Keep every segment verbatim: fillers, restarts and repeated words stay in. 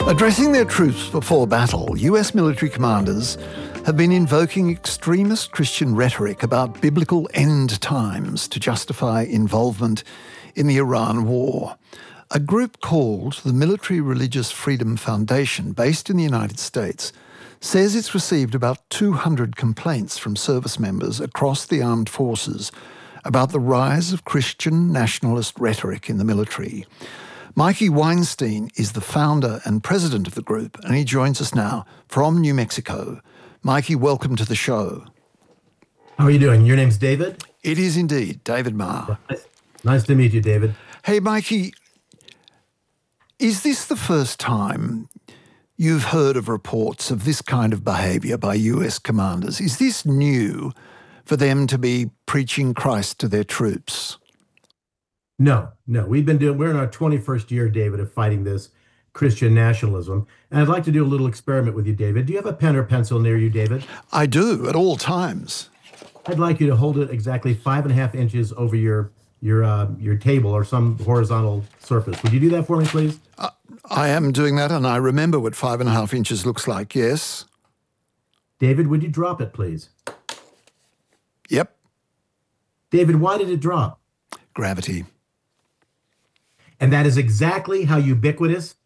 Addressing their troops before battle, U S military commanders have been invoking extremist Christian rhetoric about biblical end times to justify involvement in the Iran war. A group called the Military Religious Freedom Foundation, based in the United States, says it's received about two hundred complaints from service members across the armed forces about the rise of Christian nationalist rhetoric in the military. Mikey Weinstein is the founder and president of the group, and he joins us now from New Mexico. Mikey, welcome to the show. How are you doing? Your name's David? It is indeed, David Marr. Nice, nice to meet you, David. Hey, Mikey, is this the first time you've heard of reports of this kind of behaviour by U S commanders? Is this new for them to be preaching Christ to their troops? No, no. We've been doing, we're in our twenty-first year, David, of fighting this Christian nationalism. And I'd like to do a little experiment with you, David. Do you have a pen or pencil near you, David? I do, at all times. I'd like you to hold it exactly five and a half inches over your your uh, your table or some horizontal surface. Would you do that for me, please? Uh, I am doing that, and I remember what five and a half inches looks like, yes. David, would you drop it, please? Yep. David, why did it drop? Gravity. And that is exactly how ubiquitous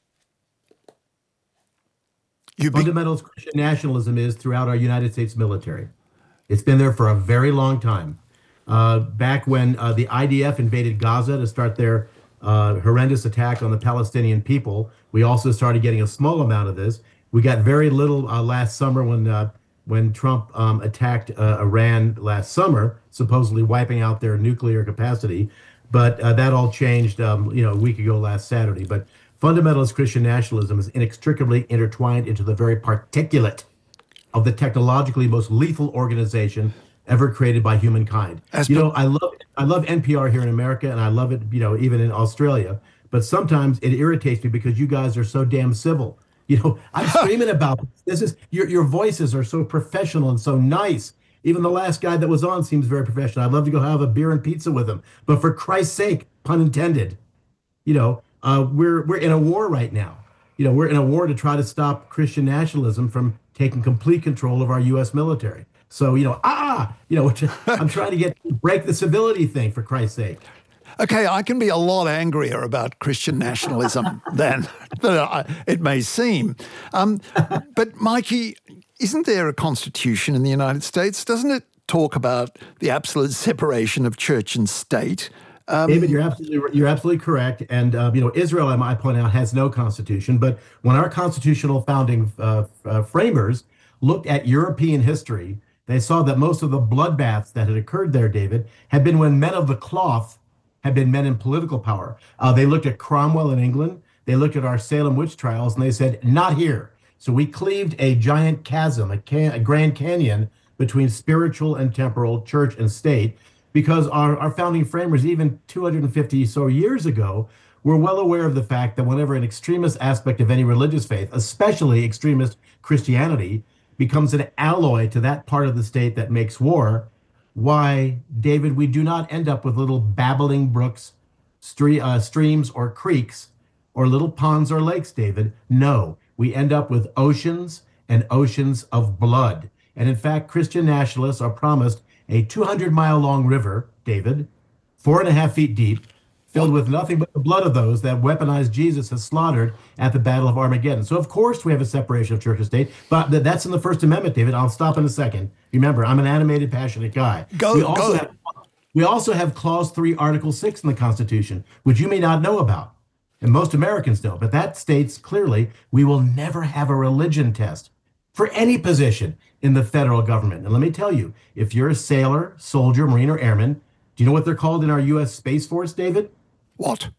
Ubiqu- fundamentalist Christian nationalism is throughout our United States military. It's been there for a very long time. Uh, back when uh, the I D F invaded Gaza to start their uh, horrendous attack on the Palestinian people, we also started getting a small amount of this. We got very little uh, last summer when uh, when Trump um, attacked uh, Iran last summer, supposedly wiping out their nuclear capacity. But uh, that all changed, um, you know, a week ago last Saturday. But fundamentalist Christian nationalism is inextricably intertwined into the very particulate of the technologically most lethal organization ever created by humankind. As you know, I love I love N P R here in America, and I love it, you know, even in Australia. But sometimes it irritates me because you guys are so damn civil. You know, I'm screaming about this. Is your your voices are so professional and so nice. Even the last guy that was on seems very professional. I'd love to go have a beer and pizza with him. But for Christ's sake, pun intended, you know, uh, we're we're in a war right now. You know, we're in a war to try to stop Christian nationalism from taking complete control of our U S military. So, you know, ah, you know, I'm trying to get break the civility thing, for Christ's sake. Okay, I can be a lot angrier about Christian nationalism than, than it may seem. Um, but, Mikey, isn't there a constitution in the United States? Doesn't it talk about the absolute separation of church and state? Um, David, you're absolutely you're absolutely correct. And, uh, you know, Israel, I might point out, has no constitution. But when our constitutional founding uh, uh, framers looked at European history, they saw that most of the bloodbaths that had occurred there, David, had been when men of the cloth had been men in political power. Uh, they looked at Cromwell in England. They looked at our Salem witch trials, and they said, not here. So we cleaved a giant chasm, a, can- a Grand Canyon between spiritual and temporal, church and state, because our, our founding framers, even two hundred fifty so years ago, were well aware of the fact that whenever an extremist aspect of any religious faith, especially extremist Christianity, becomes an alloy to that part of the state that makes war, why, David, we do not end up with little babbling brooks, stre- uh, streams, or creeks, or little ponds or lakes, David. No, we end up with oceans and oceans of blood. And in fact, Christian nationalists are promised a two hundred mile long river, David, four and a half feet deep, filled with nothing but the blood of those that weaponized Jesus has slaughtered at the Battle of Armageddon. So, of course, we have a separation of church and state, but th- that's in the First Amendment, David. I'll stop in a second. Remember, I'm an animated, passionate guy. Go, we also go. Have, we also have Clause three, Article six in the Constitution, which you may not know about, and most Americans don't, but that states clearly we will never have a religion test for any position in the federal government. And let me tell you, if you're a sailor, soldier, Marine, or airman, do you know what they're called in our U S Space Force, David? What?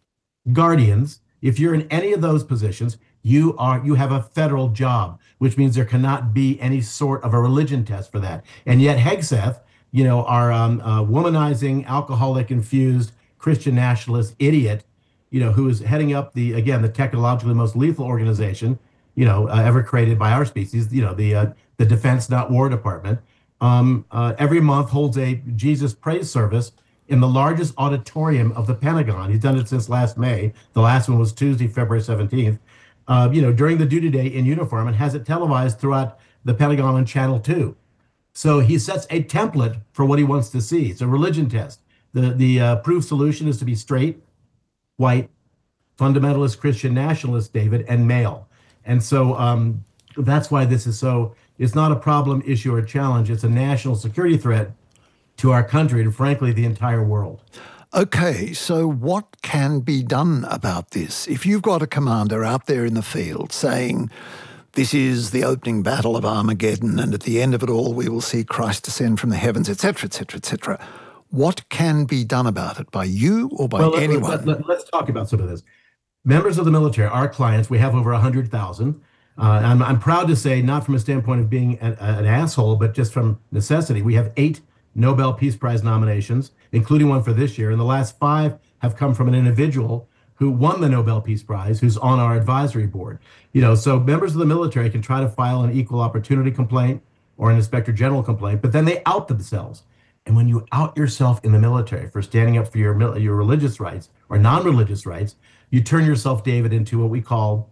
Guardians. If you're in any of those positions, you are you have a federal job, which means there cannot be any sort of a religion test for that. And yet Hegseth, you know, our um, uh, womanizing, alcoholic-infused Christian nationalist idiot, you know, who is heading up the, again, the technologically most lethal organization, you know, uh, ever created by our species, you know, the uh, the Defense Not War Department, um, uh, every month holds a Jesus praise service in the largest auditorium of the Pentagon. He's done it since last May. The last one was Tuesday, February seventeenth. uh, you know, during the duty day in uniform and has it televised throughout the Pentagon on Channel two. So he sets a template for what he wants to see. It's a religion test. The, the uh, proof solution is to be straight, white, fundamentalist Christian nationalist, David, and male. And so um, that's why this is so, it's not a problem, issue, or challenge. It's a national security threat to our country and, frankly, the entire world. Okay, so what can be done about this? If you've got a commander out there in the field saying, this is the opening battle of Armageddon, and at the end of it all, we will see Christ descend from the heavens, et cetera, et cetera, et cetera. What can be done about it by you or by well, anyone? Let, let, let's talk about some of this. Members of the military, our clients, we have over one hundred thousand. Uh, I'm, I'm proud to say, not from a standpoint of being an, an asshole, but just from necessity, we have eight Nobel Peace Prize nominations, including one for this year. And the last five have come from an individual who won the Nobel Peace Prize, who's on our advisory board. You know, so members of the military can try to file an equal opportunity complaint or an inspector general complaint, but then they out themselves. And when you out yourself in the military for standing up for your, your religious rights or non-religious rights, you turn yourself, David, into what we call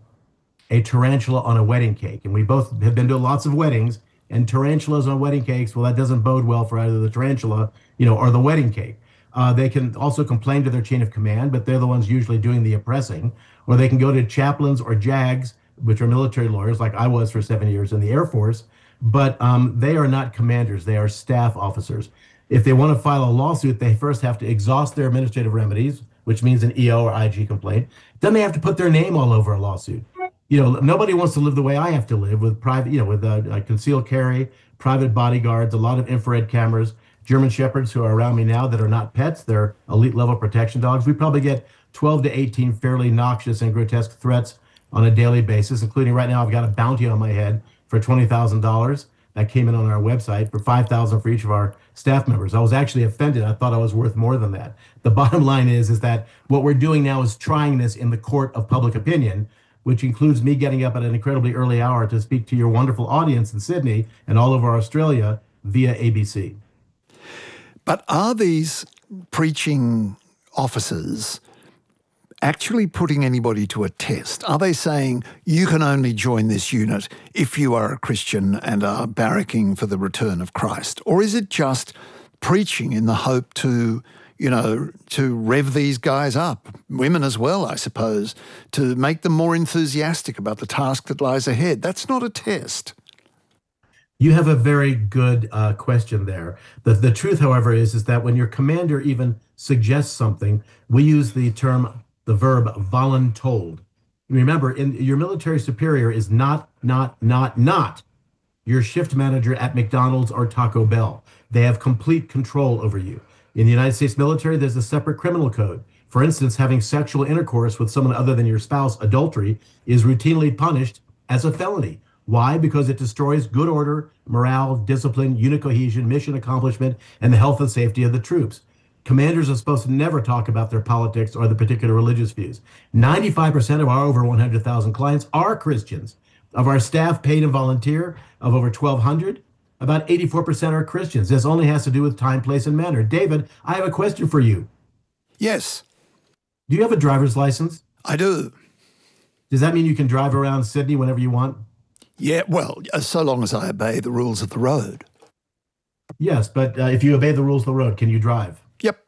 a tarantula on a wedding cake. And we both have been to lots of weddings, and tarantulas on wedding cakes, well, that doesn't bode well for either the tarantula, you know, or the wedding cake. Uh, they can also complain to their chain of command, but they're the ones usually doing the oppressing. Or they can go to chaplains or JAGs, which are military lawyers, like I was for seven years in the Air Force, but um, they are not commanders, they are staff officers. If they want to file a lawsuit, they first have to exhaust their administrative remedies, which means an E O or I G complaint. Then they have to put their name all over a lawsuit. You know, nobody wants to live the way I have to live with private, you know, with uh, concealed carry, private bodyguards, a lot of infrared cameras, German Shepherds who are around me now that are not pets, they're elite level protection dogs. We probably get twelve to eighteen fairly noxious and grotesque threats on a daily basis, including right now I've got a bounty on my head for twenty thousand dollars that came in on our website for five thousand dollars for each of our staff members. I was actually offended. I thought I was worth more than that. The bottom line is, is that what we're doing now is trying this in the court of public opinion, which includes me getting up at an incredibly early hour to speak to your wonderful audience in Sydney and all over Australia via A B C. But are these preaching officers actually putting anybody to a test? Are they saying you can only join this unit if you are a Christian and are barracking for the return of Christ? Or is it just preaching in the hope to, you know, to rev these guys up, women as well, I suppose, to make them more enthusiastic about the task that lies ahead? That's not a test. You have a very good uh, question there. The, the truth, however, is, is that when your commander even suggests something, we use the term, the verb voluntold. Remember, in, your military superior is not, not, not, not your shift manager at McDonald's or Taco Bell. They have complete control over you. In the United States military, there's a separate criminal code. For instance, having sexual intercourse with someone other than your spouse, adultery, is routinely punished as a felony. Why? Because it destroys good order, morale, discipline, unit cohesion, mission accomplishment, and the health and safety of the troops. Commanders are supposed to never talk about their politics or the particular religious views. ninety-five percent of our over one hundred thousand clients are Christians. Of our staff, paid and volunteer, of over twelve hundred, about eighty-four percent are Christians. This only has to do with time, place, and manner. David, I have a question for you. Yes. Do you have a driver's license? I do. Does that mean you can drive around Sydney whenever you want? Yeah, well, so long as I obey the rules of the road. Yes, but uh, if you obey the rules of the road, can you drive? Yep.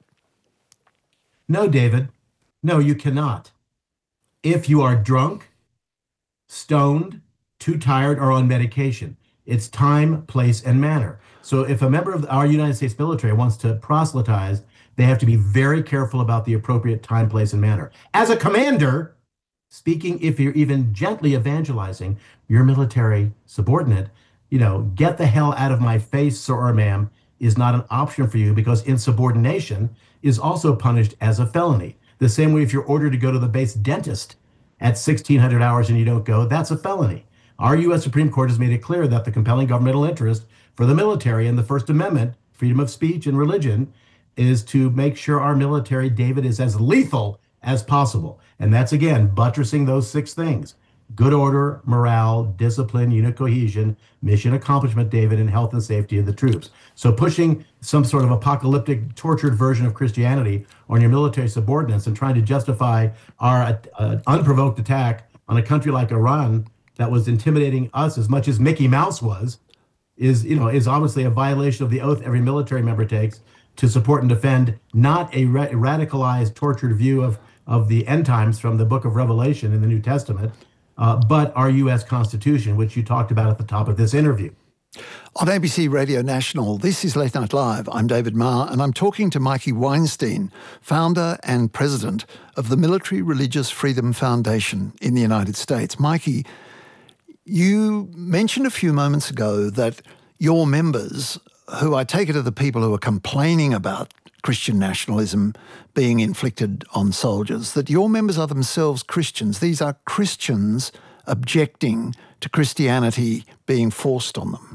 No, David. No, you cannot. If you are drunk, stoned, too tired, or on medication, it's time, place, and manner. So if a member of our United States military wants to proselytize, they have to be very careful about the appropriate time, place, and manner. As a commander, speaking, if you're even gently evangelizing your military subordinate, you know, get the hell out of my face, sir or ma'am, is not an option for you, because insubordination is also punished as a felony. The same way if you're ordered to go to the base dentist at sixteen hundred hours and you don't go, that's a felony. Our U S Supreme Court has made it clear that the compelling governmental interest for the military and the First Amendment, freedom of speech and religion, is to make sure our military, David, is as lethal as possible. And that's, again, buttressing those six things: good order, morale, discipline, unit cohesion, mission accomplishment, David, and health and safety of the troops. So pushing some sort of apocalyptic, tortured version of Christianity on your military subordinates and trying to justify our uh, unprovoked attack on a country like Iran that was intimidating us as much as Mickey Mouse was, is, you know, is obviously a violation of the oath every military member takes to support and defend not a ra- radicalized, tortured view of, of the end times from the book of Revelation in the New Testament, uh, but our U S Constitution, which you talked about at the top of this interview. On A B C Radio National, this is Late Night Live. I'm David Marr, and I'm talking to Mikey Weinstein, founder and president of the Military Religious Freedom Foundation in the United States. Mikey, you mentioned a few moments ago that your members, who I take it are the people who are complaining about Christian nationalism being inflicted on soldiers, that your members are themselves Christians. These are Christians objecting to Christianity being forced on them.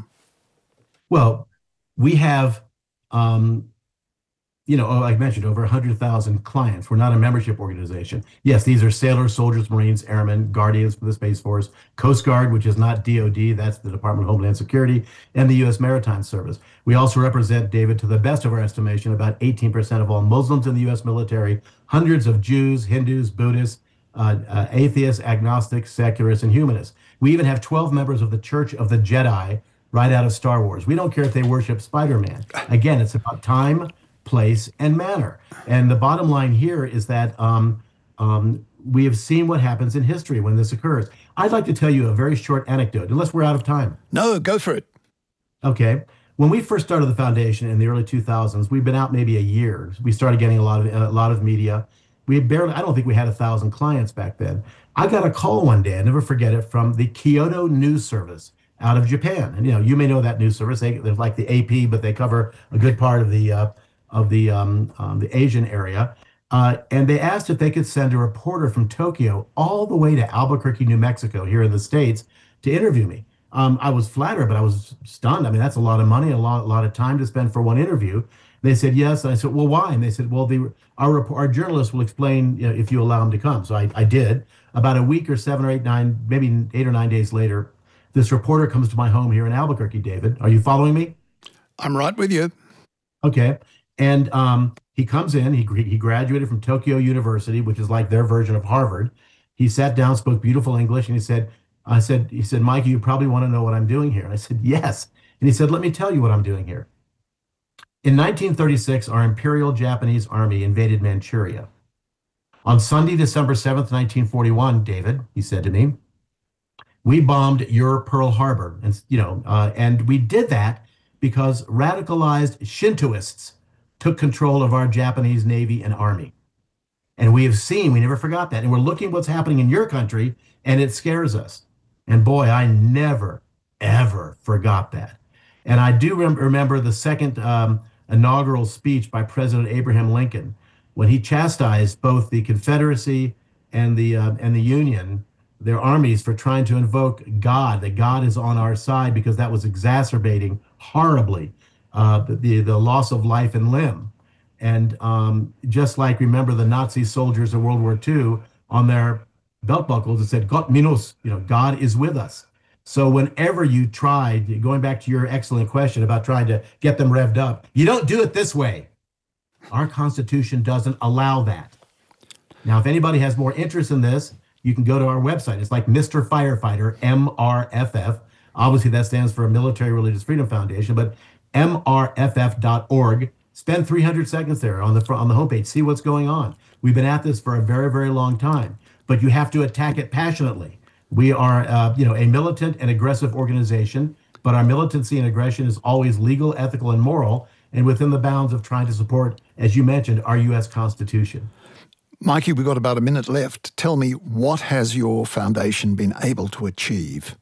Well, we have, um, you know, like I mentioned, over one hundred thousand clients. We're not a membership organization. Yes, these are sailors, soldiers, Marines, airmen, guardians for the Space Force, Coast Guard, which is not D O D, that's the Department of Homeland Security, and the U S Maritime Service. We also represent, David, to the best of our estimation, about eighteen percent of all Muslims in the U S military, hundreds of Jews, Hindus, Buddhists, uh, uh, atheists, agnostics, secularists, and humanists. We even have twelve members of the Church of the Jedi right out of Star Wars. We don't care if they worship Spider-Man. Again, it's about time, place, and manner. And the bottom line here is that um, um, we have seen what happens in history when this occurs. I'd like to tell you a very short anecdote, unless we're out of time. No, go for it. Okay. When we first started the foundation in the early two thousands, we've been out maybe a year. We started getting a lot of a lot of media. We barely, I don't think we had a thousand clients back then. I got a call one day, I never forget it, from the Kyoto News Service out of Japan. And, you know, you may know that news service. They, they're like the A P, but they cover a good part of the uh, of the um, um, the Asian area. Uh, and they asked if they could send a reporter from Tokyo all the way to Albuquerque, New Mexico, here in the States, to interview me. Um, I was flattered, but I was stunned. I mean, that's a lot of money, a lot, a lot of time to spend for one interview. They said yes. And I said, well, why? And they said, well, the, our our journalist will explain, you know, if you allow him to come. So I, I did. About a week or seven or eight, nine, maybe eight or nine days later, this reporter comes to my home here in Albuquerque, David. Are you following me? I'm right with you. Okay. And um, he comes in, he, he graduated from Tokyo University, which is like their version of Harvard. He sat down, spoke beautiful English, and he said, I said, he said, Mikey, you probably want to know what I'm doing here. And I said, yes. And he said, let me tell you what I'm doing here. In nineteen thirty-six, our Imperial Japanese Army invaded Manchuria. On Sunday, December seventh, nineteen forty-one, David, he said to me, we bombed your Pearl Harbor. And, you know, uh, and we did that because radicalized Shintoists took control of our Japanese Navy and Army. And we have seen, we never forgot that. And we're looking what's happening in your country, and it scares us. And boy, I never, ever forgot that. And I do rem- remember the second um, inaugural speech by President Abraham Lincoln, when he chastised both the Confederacy and the uh, and the Union, their armies, for trying to invoke God, that God is on our side, because that was exacerbating horribly uh, the, the loss of life and limb. And um, just like, remember the Nazi soldiers in World War Two on their belt buckles, it said, Gott mit uns, you know, God is with us. So whenever you tried, going back to your excellent question about trying to get them revved up, you don't do it this way. Our Constitution doesn't allow that. Now, if anybody has more interest in this, you can go to our website. It's like Mister Firefighter, M R F F. Obviously, that stands for Military Religious Freedom Foundation, but M R F F dot org. Spend three hundred seconds there on the on the homepage. See what's going on. We've been at this for a very, very long time, but you have to attack it passionately. We are, uh, you know, a militant and aggressive organization, but our militancy and aggression is always legal, ethical, and moral, and within the bounds of trying to support, as you mentioned, our U S Constitution. Mikey, we've got about a minute left. Tell me, what has your foundation been able to achieve?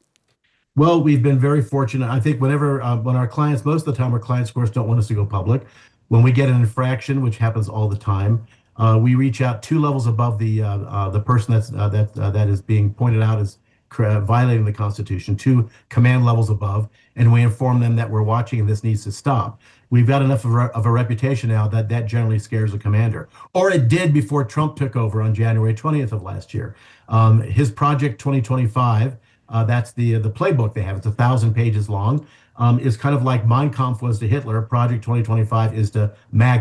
Well, we've been very fortunate. I think whenever, uh, when our clients, most of the time our clients, of course, don't want us to go public. When we get an infraction, which happens all the time, uh, we reach out two levels above the uh, uh, the person that's uh, that uh, that is being pointed out as violating the Constitution, two command levels above, and we inform them that we're watching and this needs to stop. We've got enough of a, of a reputation now that that generally scares a commander. Or it did before Trump took over on January twentieth of last year. Um, his Project twenty twenty-five, uh, that's the the playbook they have. It's a thousand pages long. Um, is kind of like Mein Kampf was to Hitler. Project twenty twenty-five is to MAGA.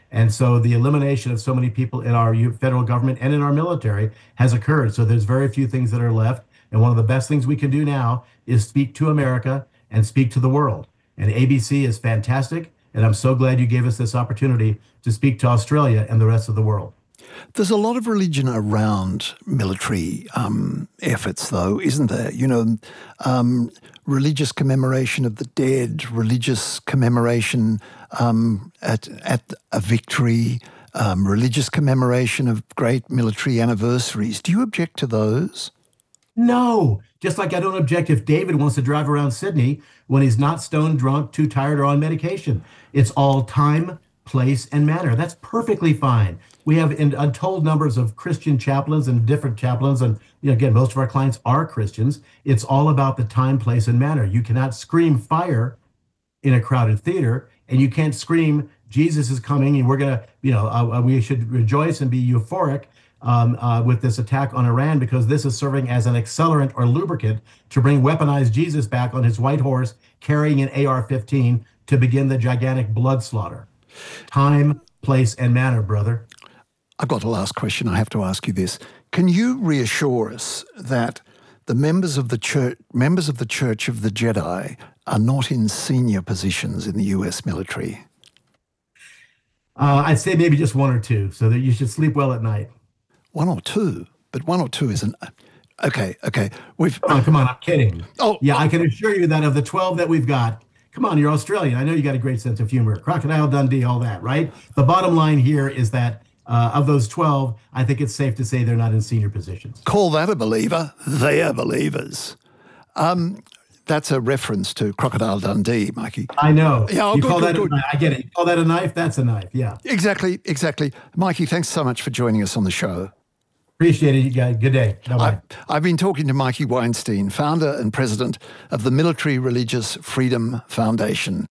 And so the elimination of so many people in our u- federal government and in our military has occurred. So there's very few things that are left. And one of the best things we can do now is speak to America and speak to the world. And A B C is fantastic. And I'm so glad you gave us this opportunity to speak to Australia and the rest of the world. There's a lot of religion around military um, efforts, though, isn't there? You know, um, religious commemoration of the dead, religious commemoration um, at at a victory, um, religious commemoration of great military anniversaries. Do you object to those? No, just like I don't object if David wants to drive around Sydney when he's not stone drunk, too tired, or on medication. It's all time, place, and manner. That's perfectly fine. We have in untold numbers of Christian chaplains and different chaplains, and you know, again, most of our clients are Christians. It's all about the time, place, and manner. You cannot scream fire in a crowded theater, and you can't scream Jesus is coming, and we're gonna, you know, uh, we should rejoice and be euphoric um, uh, with this attack on Iran because this is serving as an accelerant or lubricant to bring weaponized Jesus back on his white horse carrying an A R fifteen to begin the gigantic blood slaughter. Time, place, and manner, brother. I've got a last question. I have to ask you this. Can you reassure us that the members of the church, members of the Church of the Jedi are not in senior positions in the U S military? Uh, I'd say maybe just one or two, so that you should sleep well at night. One or two, but one or two isn't. Okay, okay. We've Come on, come on. I'm kidding. Oh, yeah, oh. I can assure you that of the twelve that we've got, come on, you're Australian. I know you got a great sense of humor. Crocodile Dundee, all that, right? The bottom line here is that uh, of those twelve, I think it's safe to say they're not in senior positions. Call that a believer. They are believers. Um, that's a reference to Crocodile Dundee, Mikey. I know. Yeah, oh, you good, call good, that good. A, I get it. You call that a knife? That's a knife. Yeah. Exactly, exactly. Mikey, thanks so much for joining us on the show. Appreciate it, you guys. Good day. Bye-bye. I've, I've been talking to Mikey Weinstein, founder and president of the Military Religious Freedom Foundation.